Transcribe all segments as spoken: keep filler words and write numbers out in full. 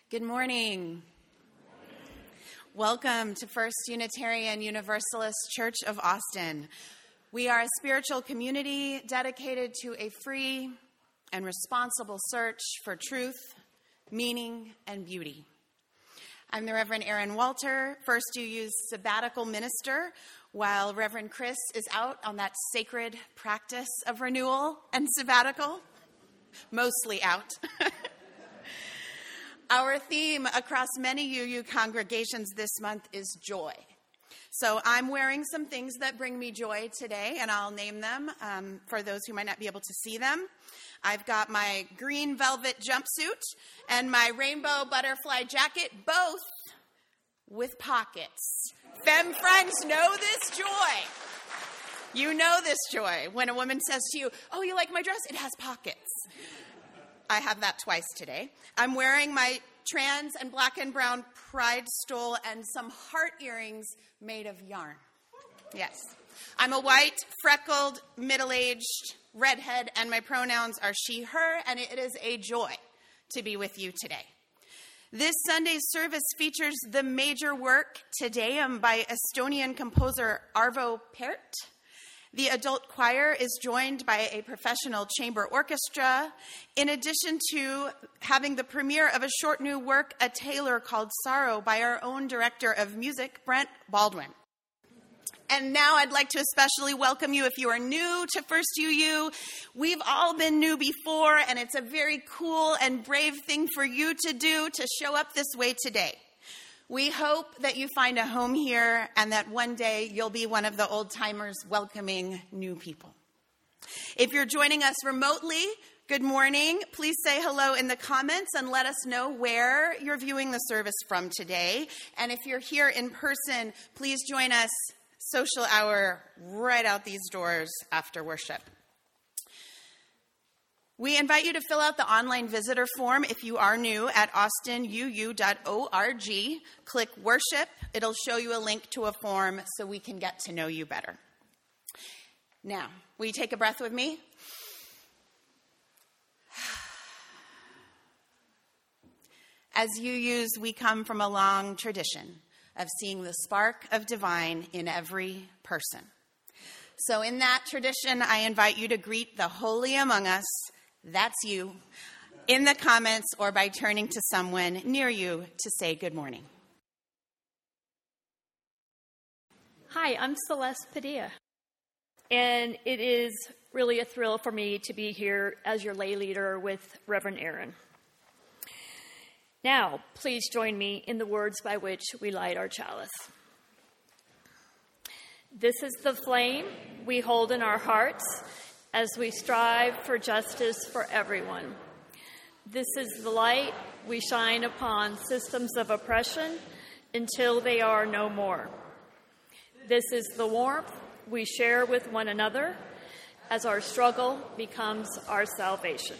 Good morning. Welcome to First Unitarian Universalist Church of Austin. We are a spiritual community dedicated to a free and responsible search for truth, meaning, and beauty. I'm the Reverend Erin Walter, First U U's sabbatical minister, while Reverend Chris is out on that sacred practice of renewal and sabbatical, mostly out. Our theme across many U U congregations this month is joy. So I'm wearing some things that bring me joy today, and I'll name them um, for those who might not be able to see them. I've got my green velvet jumpsuit and my rainbow butterfly jacket, both with pockets. Femme friends know this joy. You know this joy. When a woman says to you, "Oh, you like my dress? It has pockets." I have that twice today. I'm wearing my trans and black and brown pride stole and some heart earrings made of yarn. Yes. I'm a white, freckled, middle-aged redhead, and my pronouns are she, her, and it is a joy to be with you today. This Sunday's service features the major work, Te Deum, by Estonian composer Arvo Pärt. The adult choir is joined by a professional chamber orchestra, in addition to having the premiere of a short new work, A Tailor Called Sorrow, by our own director of music, Brent Baldwin. And now I'd like to especially welcome you if you are new to First U U. We've all been new before, and it's a very cool and brave thing for you to do to show up this way today. We hope that you find a home here and that one day you'll be one of the old-timers welcoming new people. If you're joining us remotely, good morning. Please say hello in the comments and let us know where you're viewing the service from today. And if you're here in person, please join us social hour right out these doors after worship. We invite you to fill out the online visitor form if you are new at austin u u dot org. Click worship. It'll show you a link to a form so we can get to know you better. Now, will you take a breath with me? As U Us, we come from a long tradition of seeing the spark of divine in every person. So in that tradition, I invite you to greet the holy among us, that's you, in the comments or by turning to someone near you to say good morning. Hi, I'm Celeste Padilla, and it is really a thrill for me to be here as your lay leader with Reverend Erin. Now, please join me in the words by which we light our chalice. This is the flame we hold in our hearts as we strive for justice for everyone. This is the light we shine upon systems of oppression until they are no more. This is the warmth we share with one another as our struggle becomes our salvation.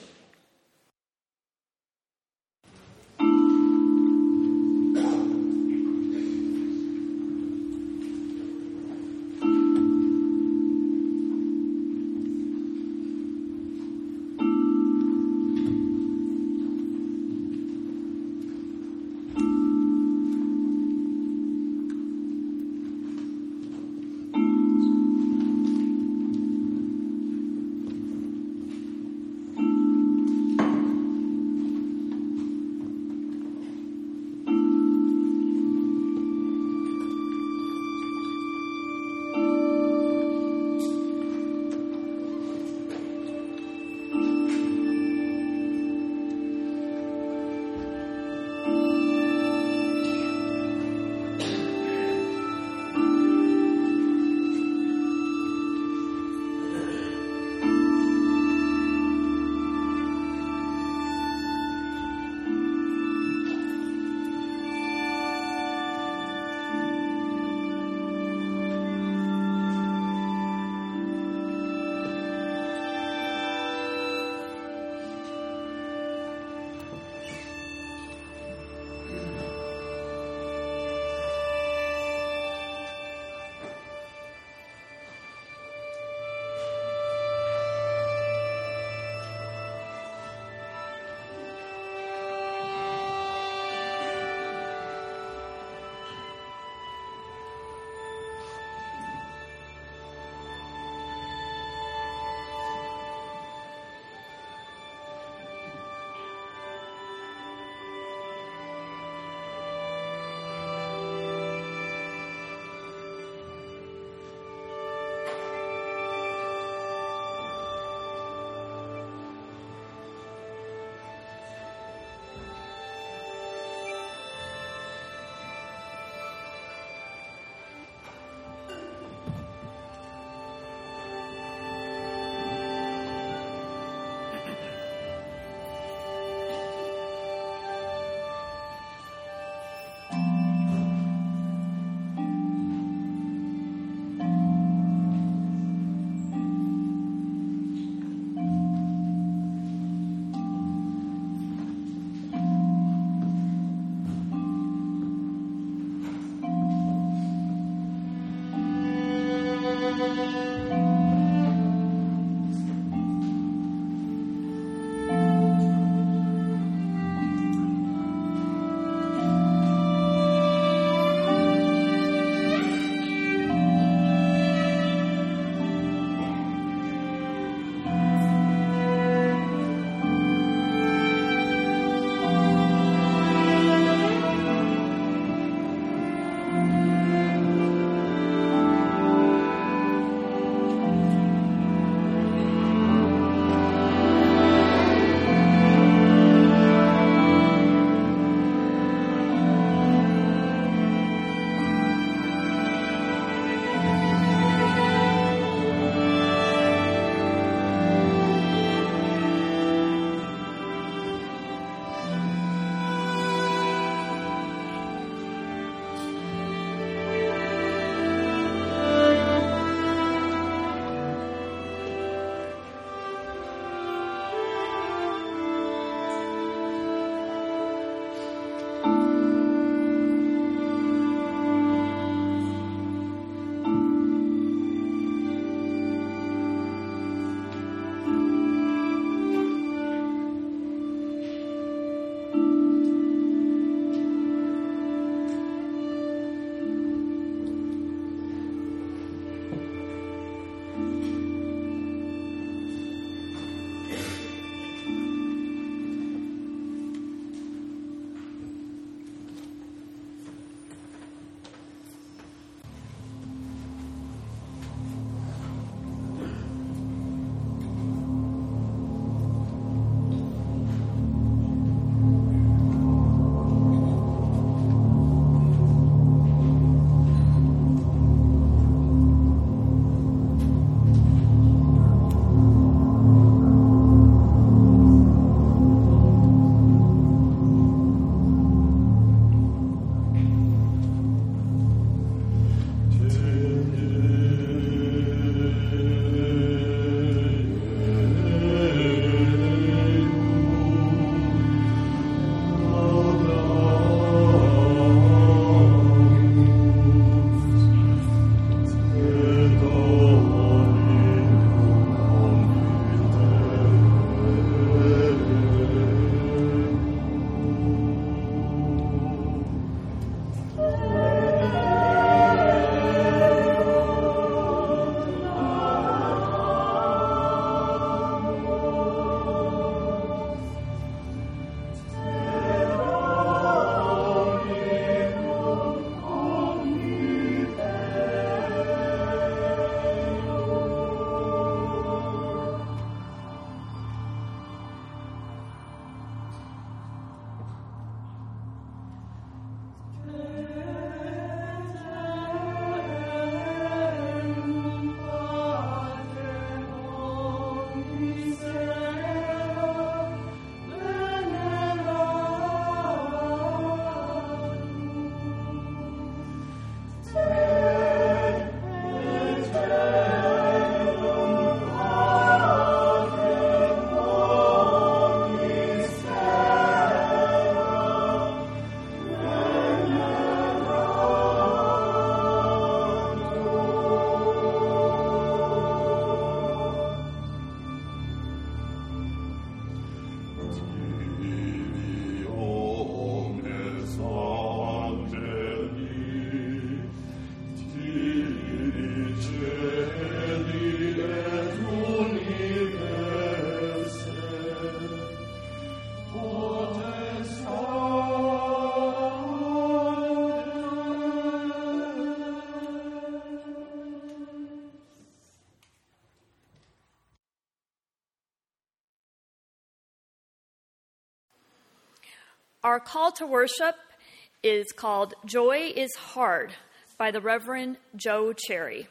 Our call to worship is called Joy is Hard by the Reverend Joe Cherry.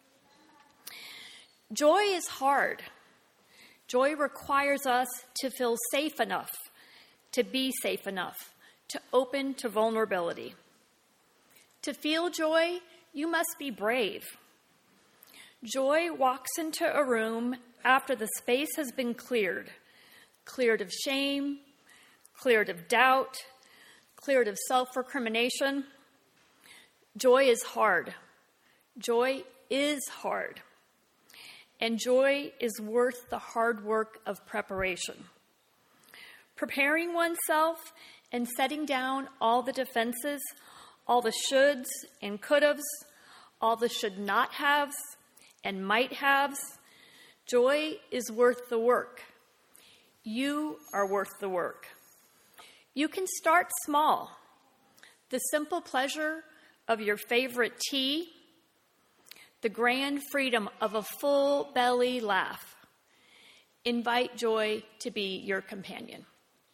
Joy is hard. Joy requires us to feel safe enough, to be safe enough, to open to vulnerability. To feel joy, you must be brave. Joy walks into a room after the space has been cleared, cleared of shame, cleared of doubt, cleared of self-recrimination. Joy is hard. Joy is hard. And joy is worth the hard work of preparation. Preparing oneself and setting down all the defenses, all the shoulds and could-haves, all the should not haves and might haves. Joy is worth the work. You are worth the work. You can start small. The simple pleasure of your favorite tea, the grand freedom of a full belly laugh. Invite joy to be your companion.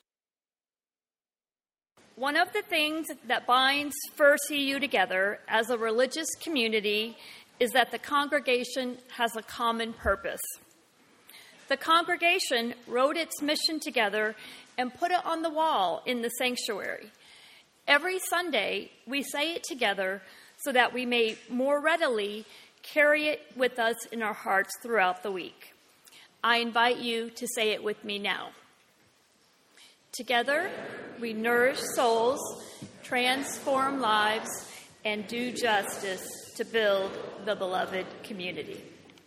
One of the things that binds First C U together as a religious community is that the congregation has a common purpose. The congregation wrote its mission together and put it on the wall in the sanctuary. Every Sunday, we say it together so that we may more readily carry it with us in our hearts throughout the week. I invite you to say it with me now. Together, we nourish souls transform lives, and do justice to build the beloved community.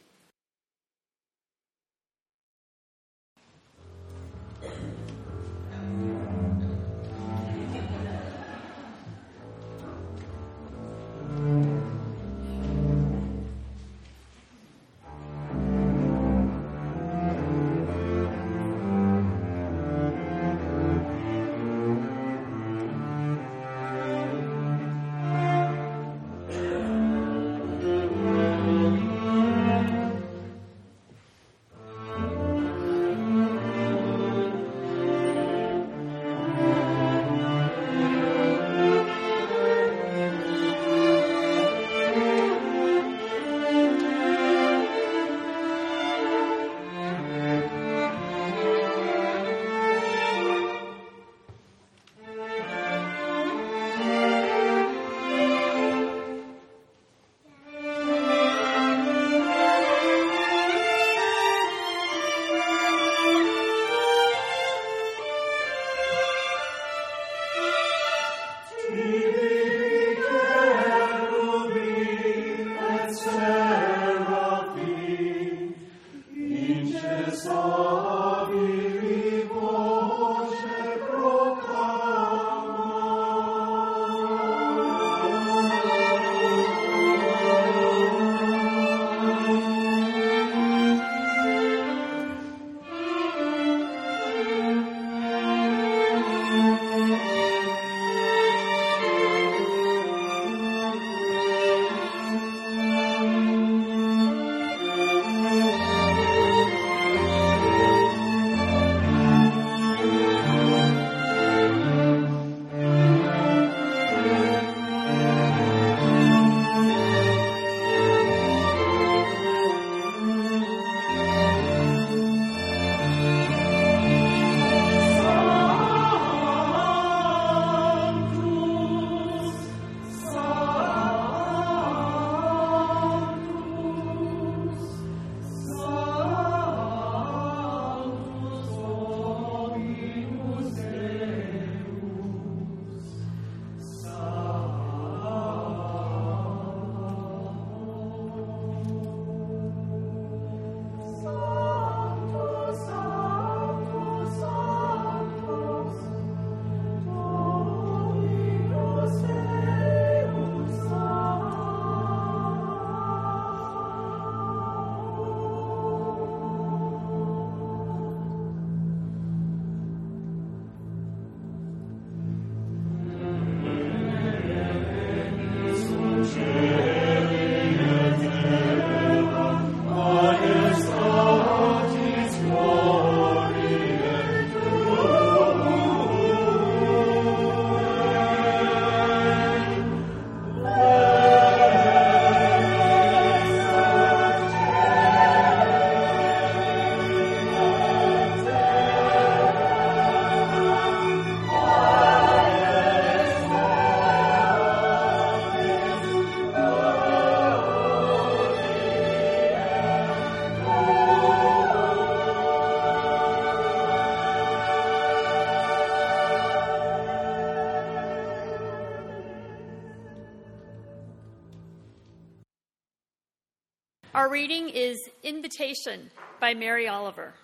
Our reading is Invitation by Mary Oliver.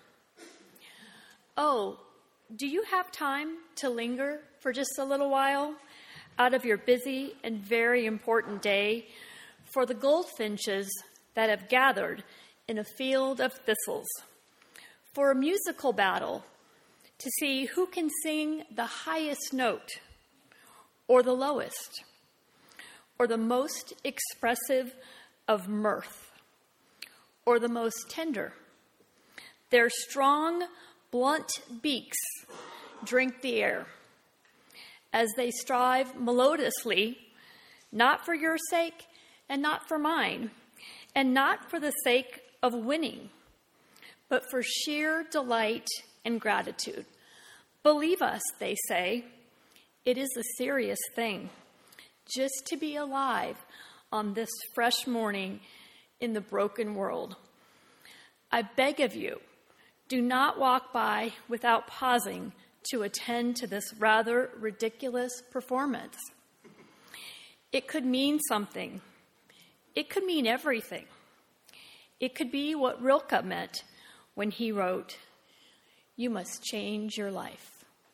Oh, do you have time to linger for just a little while out of your busy and very important day for the goldfinches that have gathered in a field of thistles, for a musical battle to see who can sing the highest note or the lowest, or the most expressive of mirth, or the most tender? Their strong, blunt beaks drink the air as they strive melodiously, not for your sake and not for mine, and not for the sake of winning, but for sheer delight and gratitude. Believe us, they say, it is a serious thing just to be alive on this fresh morning in the broken world. I beg of you, do not walk by without pausing to attend to this rather ridiculous performance. It could mean something. It could mean everything. It could be what Rilke meant when he wrote, "You must change your life."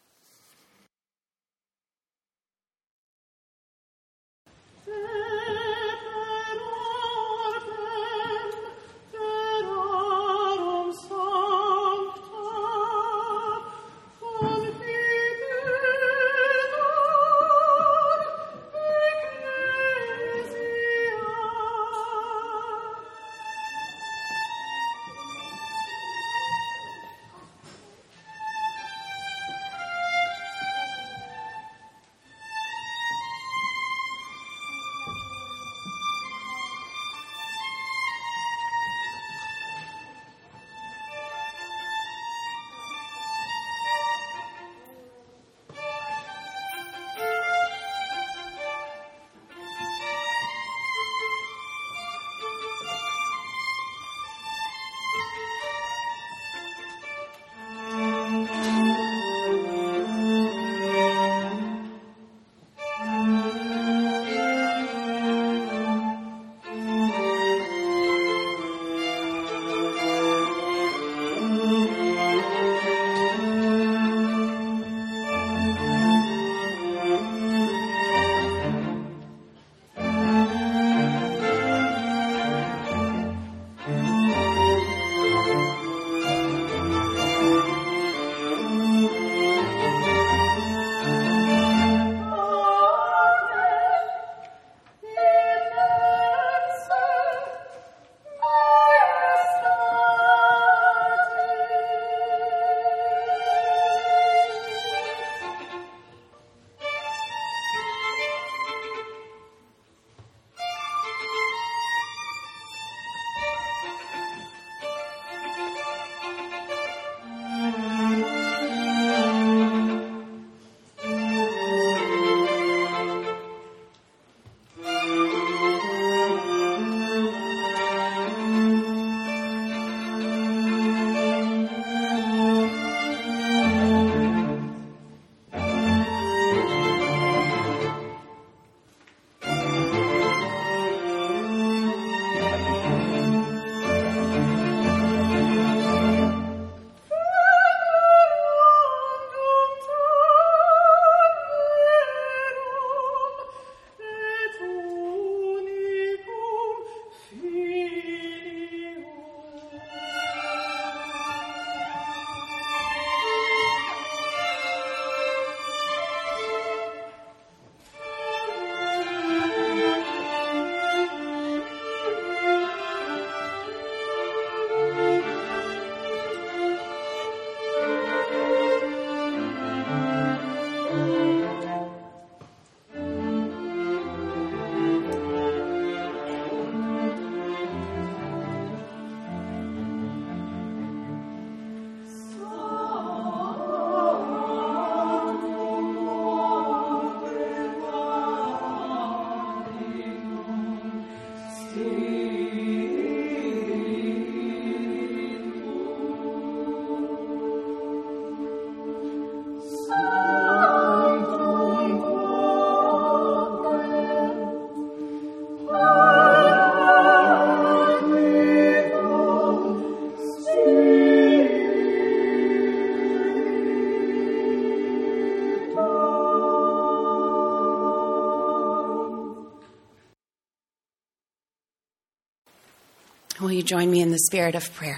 Will you join me in the spirit of prayer?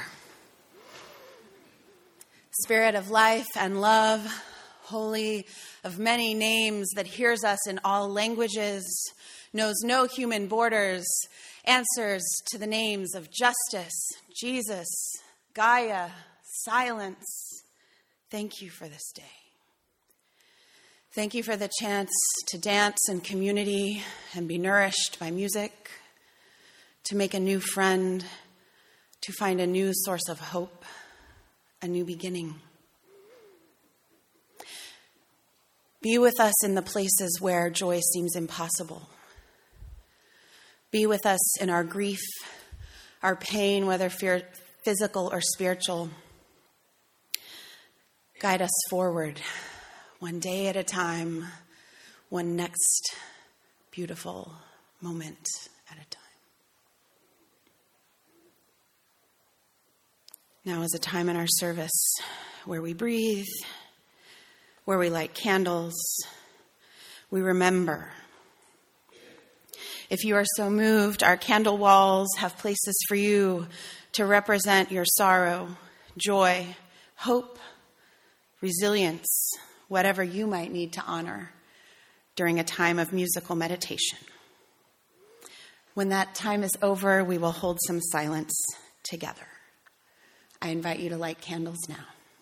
Spirit of life and love, holy of many names, that hears us in all languages, knows no human borders, answers to the names of justice, Jesus, Gaia, silence. Thank you for this day. Thank you for the chance to dance in community and be nourished by music, to make a new friend, to find a new source of hope, a new beginning. Be with us in the places where joy seems impossible. Be with us in our grief, our pain, whether fear, physical or spiritual. Guide us forward, one day at a time, one next beautiful moment at a time. Now is a time in our service where we breathe, where we light candles, we remember. If you are so moved, our candle walls have places for you to represent your sorrow, joy, hope, resilience, whatever you might need to honor during a time of musical meditation. When that time is over, we will hold some silence together. I invite you to light candles now.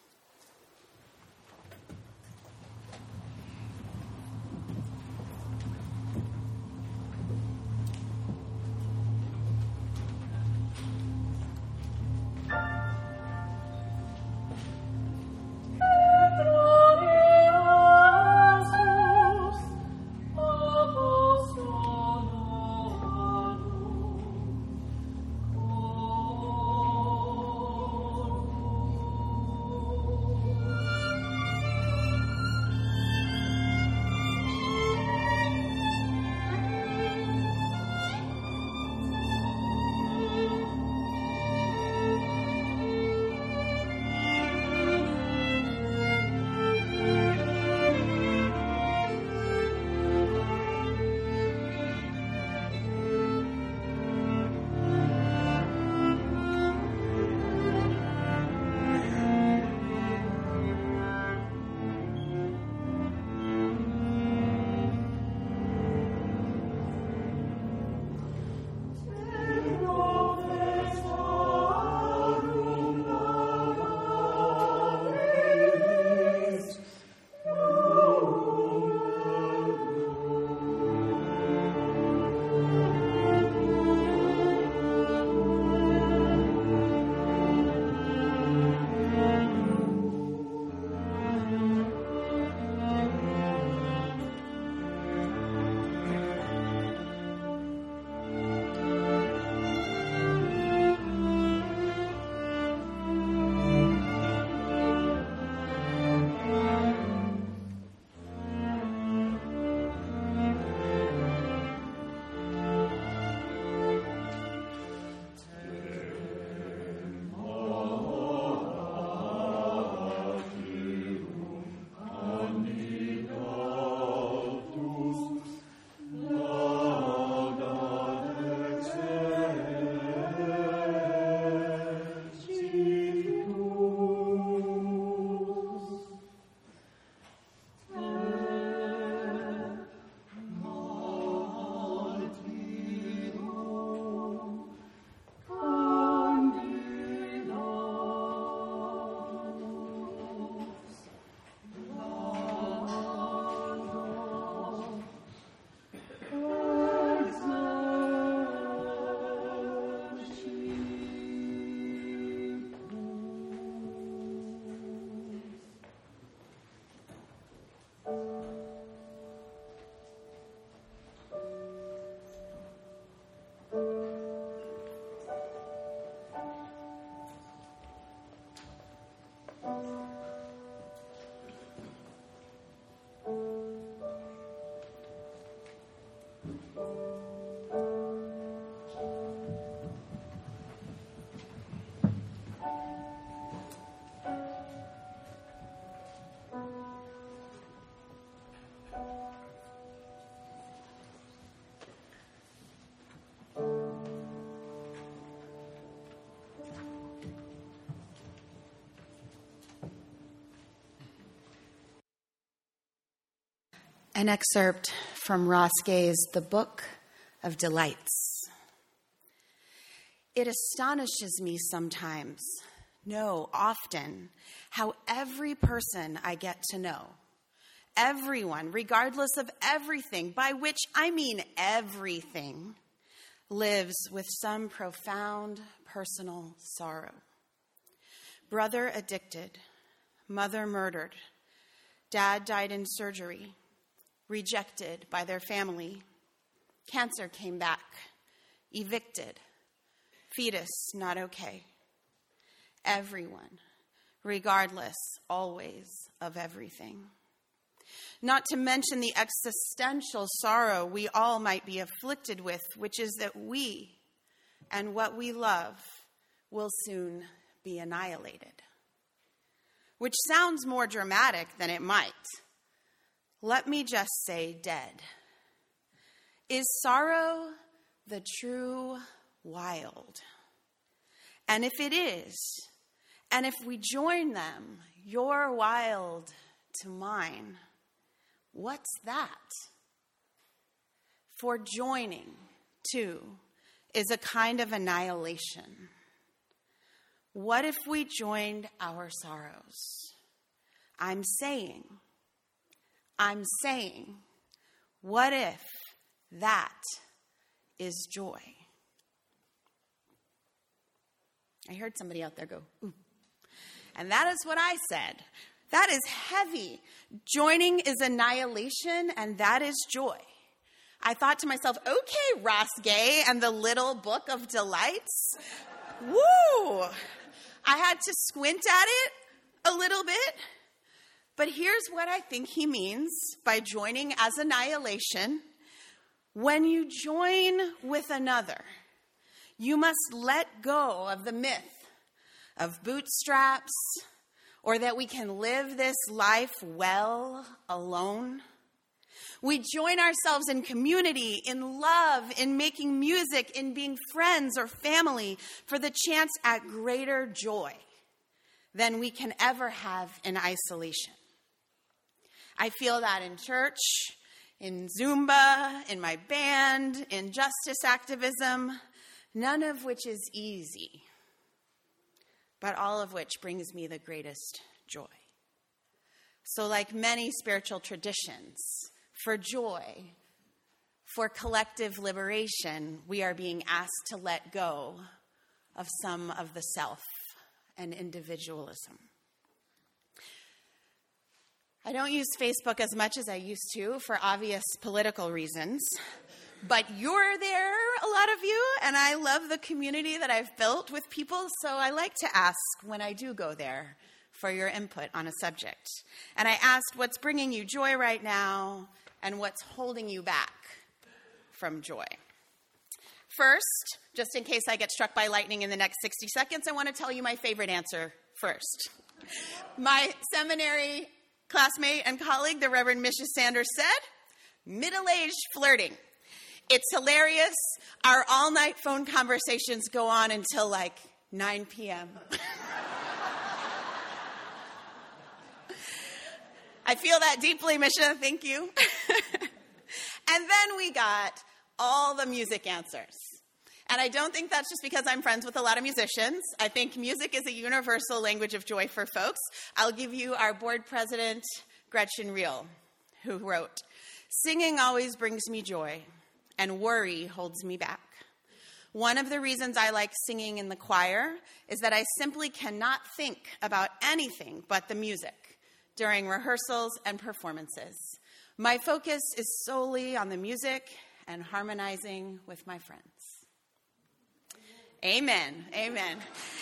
An excerpt from Ross Gay's The Book of Delights. It astonishes me sometimes, no, often, how every person I get to know, everyone, regardless of everything, by which I mean everything, lives with some profound personal sorrow. Brother addicted, mother murdered, dad died in surgery, rejected by their family, cancer came back, evicted, fetus not okay. Everyone, regardless, always, of everything. Not to mention the existential sorrow we all might be afflicted with, which is that we and what we love will soon be annihilated. Which sounds more dramatic than it might. Let me just say dead. Is sorrow the true wild? And if it is, and if we join them, your wild to mine, what's that? For joining, too, is a kind of annihilation. What if we joined our sorrows? I'm saying, I'm saying, what if that is joy? I heard somebody out there go, ooh. And that is what I said. That is heavy. Joining is annihilation, and that is joy. I thought to myself, okay, Ross Gay and the Little Book of Delights. Woo! I had to squint at it a little bit. But here's what I think he means by joining as annihilation. When you join with another, you must let go of the myth of bootstraps, or that we can live this life well alone. We join ourselves in community, in love, in making music, in being friends or family for the chance at greater joy than we can ever have in isolation. I feel that in church, in Zumba, in my band, in justice activism, none of which is easy, but all of which brings me the greatest joy. So like many spiritual traditions, for joy, for collective liberation, we are being asked to let go of some of the self and individualism. I don't use Facebook as much as I used to for obvious political reasons, but you're there, a lot of you, and I love the community that I've built with people, so I like to ask when I do go there for your input on a subject. And I asked, what's bringing you joy right now, and what's holding you back from joy? First, just in case I get struck by lightning in the next sixty seconds, I want to tell you my favorite answer first. My seminary classmate and colleague, the Reverend Missus Sanders, said, middle-aged flirting. It's hilarious. Our all-night phone conversations go on until like nine p.m. I feel that deeply, Misha. Thank you. And then we got all the music answers. And I don't think that's just because I'm friends with a lot of musicians. I think music is a universal language of joy for folks. I'll give you our board president, Gretchen Reel, who wrote, singing always brings me joy, and worry holds me back. One of the reasons I like singing in the choir is that I simply cannot think about anything but the music during rehearsals and performances. My focus is solely on the music and harmonizing with my friends. Amen. Amen.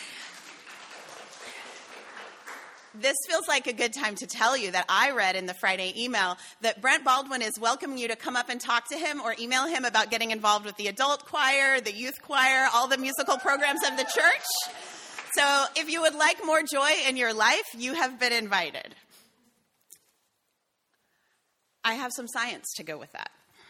This feels like a good time to tell you that I read in the Friday email that Brent Baldwin is welcoming you to come up and talk to him or email him about getting involved with the adult choir, the youth choir, all the musical programs of the church. So if you would like more joy in your life, you have been invited. I have some science to go with that.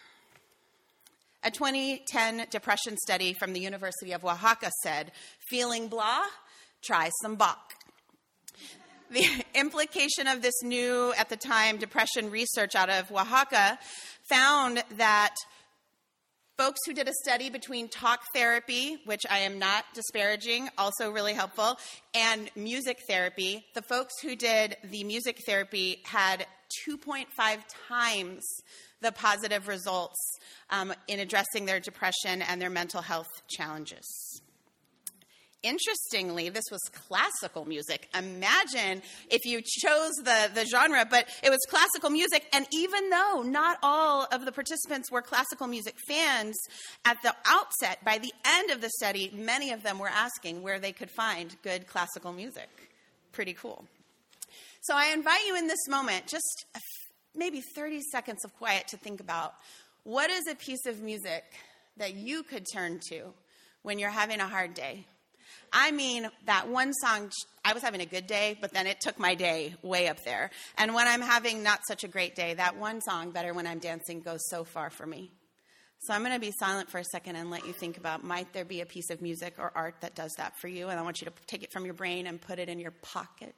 A twenty ten depression study from the University of Oaxaca said, feeling blah? Try some Bach. The implication of this new, at the time, depression research out of Oaxaca found that folks who did a study between talk therapy, which I am not disparaging, also really helpful, and music therapy, the folks who did the music therapy had two point five times the positive results um, in addressing their depression and their mental health challenges. Interestingly, this was classical music. Imagine if you chose the, the genre, but it was classical music, and even though not all of the participants were classical music fans, at the outset, by the end of the study, many of them were asking where they could find good classical music. pretty cool. So I invite you in this moment, just maybe thirty seconds of quiet to think about, what is a piece of music that you could turn to when you're having a hard day? I mean, that one song, I was having a good day, but then it took my day way up there. And when I'm having not such a great day, that one song, Better When I'm Dancing, goes so far for me. So I'm going to be silent for a second and let you think about, might there be a piece of music or art that does that for you? And I want you to take it from your brain and put it in your pocket.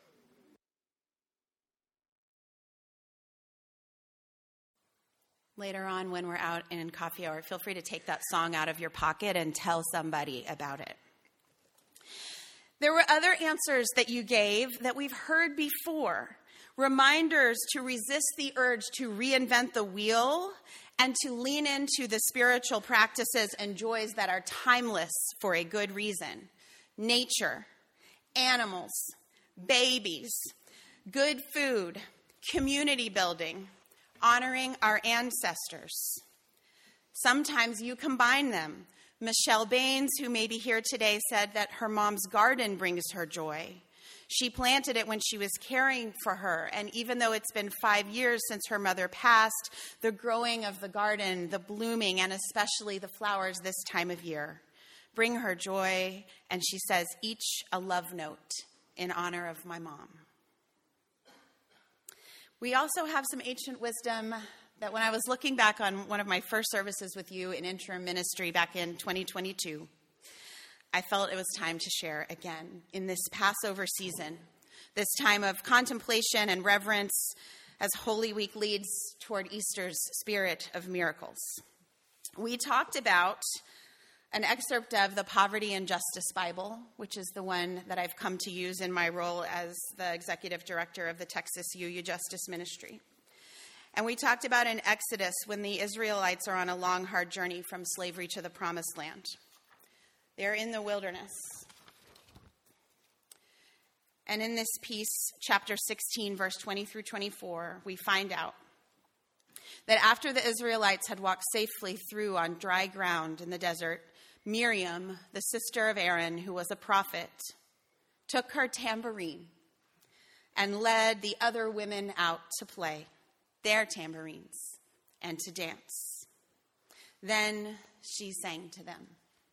Later on, when we're out in coffee hour, feel free to take that song out of your pocket and tell somebody about it. There were other answers that you gave that we've heard before. Reminders to resist the urge to reinvent the wheel and to lean into the spiritual practices and joys that are timeless for a good reason. Nature, animals, babies, good food, community building, honoring our ancestors. Sometimes you combine them. Michelle Baines, who may be here today, said that her mom's garden brings her joy. She planted it when she was caring for her, and even though it's been five years since her mother passed, the growing of the garden, the blooming, and especially the flowers this time of year bring her joy, and she says, each a love note in honor of my mom. We also have some ancient wisdom that when I was looking back on one of my first services with you in interim ministry back in twenty twenty-two, I felt it was time to share again in this Passover season, this time of contemplation and reverence as Holy Week leads toward Easter's spirit of miracles. We talked about an excerpt of the Poverty and Justice Bible, which is the one that I've come to use in my role as the executive director of the Texas U U Justice Ministry. And we talked about in Exodus when the Israelites are on a long, hard journey from slavery to the Promised Land. They're in the wilderness. And in this piece, chapter sixteen, verse twenty through twenty-four, we find out that after the Israelites had walked safely through on dry ground in the desert, Miriam, the sister of Aaron, who was a prophet, took her tambourine and led the other women out to play their tambourines and to dance. Then she sang to them.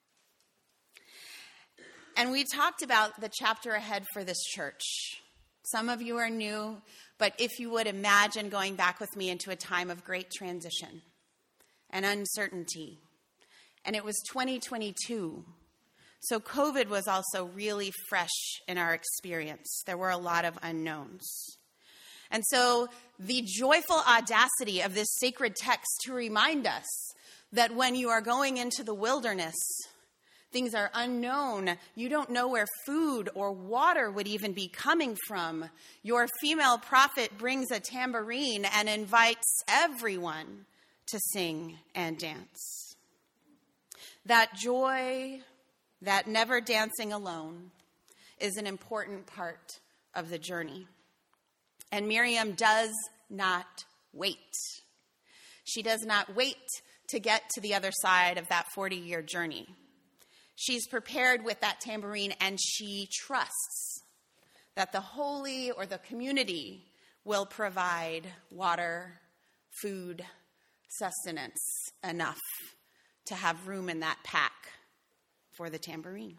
And we talked about the chapter ahead for this church. Some of you are new, but if you would imagine going back with me into a time of great transition and uncertainty. And it was twenty twenty-two. So COVID was also really fresh in our experience. There were a lot of unknowns. And so the joyful audacity of this sacred text to remind us that when you are going into the wilderness, things are unknown. You don't know where food or water would even be coming from. Your female prophet brings a tambourine and invites everyone to sing and dance. That joy, that never dancing alone, is an important part of the journey. And Miriam does not wait. She does not wait to get to the other side of that forty-year journey. She's prepared with that tambourine, and she trusts that the holy or the community will provide water, food, sustenance enough to have room in that pack for the tambourine.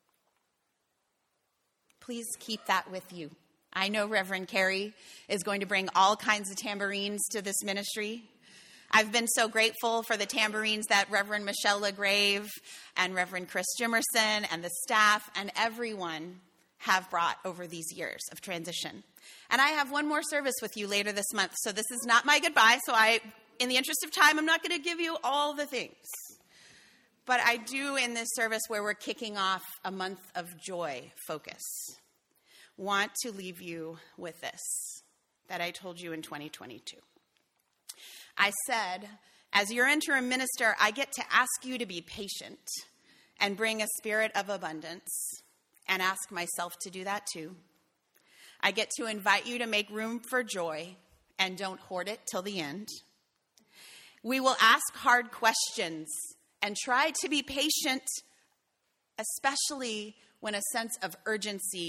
Please keep that with you. I know Reverend Carey is going to bring all kinds of tambourines to this ministry. I've been so grateful for the tambourines that Reverend Michelle LaGrave and Reverend Chris Jimerson and the staff and everyone have brought over these years of transition. And I have one more service with you later this month, so this is not my goodbye. So I, in the interest of time, I'm not going to give you all the things. But I do, in this service where we're kicking off a month of joy focus, want to leave you with this that I told you in twenty twenty-two. I said, as your interim minister, I get to ask you to be patient and bring a spirit of abundance, and ask myself to do that too. I get to invite you to make room for joy and don't hoard it till the end. We will ask hard questions and try to be patient, especially when a sense of urgency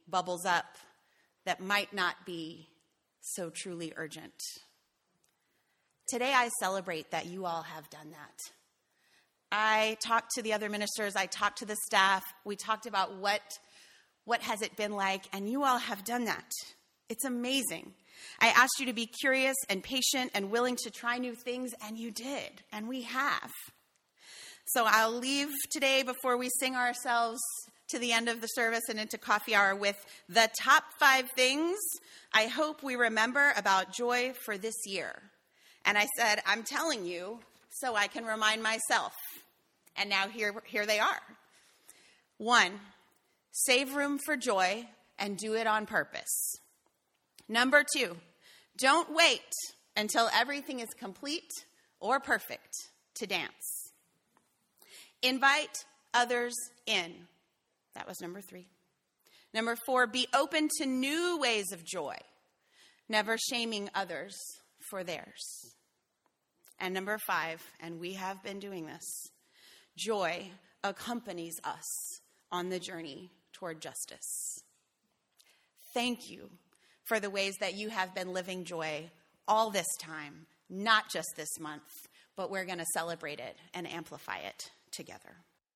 bubbles up that might not be so truly urgent. Today I celebrate that you all have done that. I talked to the other ministers, I talked to the staff, we talked about what, what has it been like, and you all have done that. It's amazing. I asked you to be curious and patient and willing to try new things, and you did, and we have. So I'll leave today before we sing ourselves to the end of the service and into coffee hour with the top five things I hope we remember about joy for this year. And I said, I'm telling you so I can remind myself. And now here, here they are. One, save room for joy and do it on purpose. Number two, don't wait until everything is complete or perfect to dance. Invite others in. That was number three. Number four, be open to new ways of joy, never shaming others for theirs. And number five, and we have been doing this, joy accompanies us on the journey toward justice. Thank you for the ways that you have been living joy all this time, not just this month, but we're going to celebrate it and amplify it together.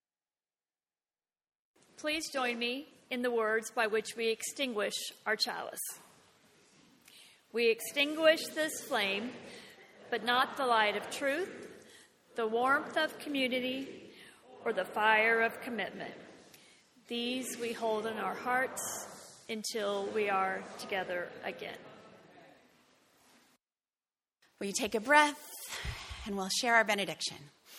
Please join me in the words by which we extinguish our chalice. We extinguish this flame, but not the light of truth, the warmth of community, or the fire of commitment. These we hold in our hearts until we are together again. Will you take a breath, and we'll share our benediction.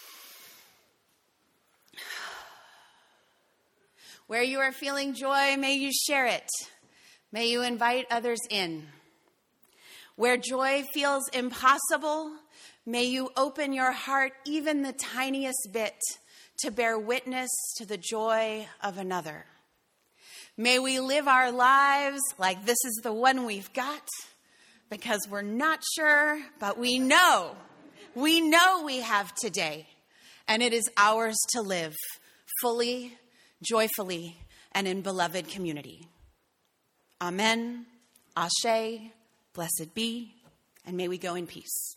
Where you are feeling joy, may you share it. May you invite others in. Where joy feels impossible, may you open your heart even the tiniest bit to bear witness to the joy of another. May we live our lives like this is the one we've got, because we're not sure, but we know, we know we have today, and it is ours to live fully, joyfully, and in beloved community. Amen, Ashe, blessed be, and may we go in peace.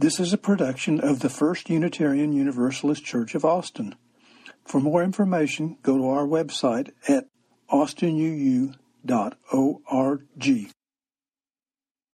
This is a production of the First Unitarian Universalist Church of Austin. For more information, go to our website at austin u u dot org.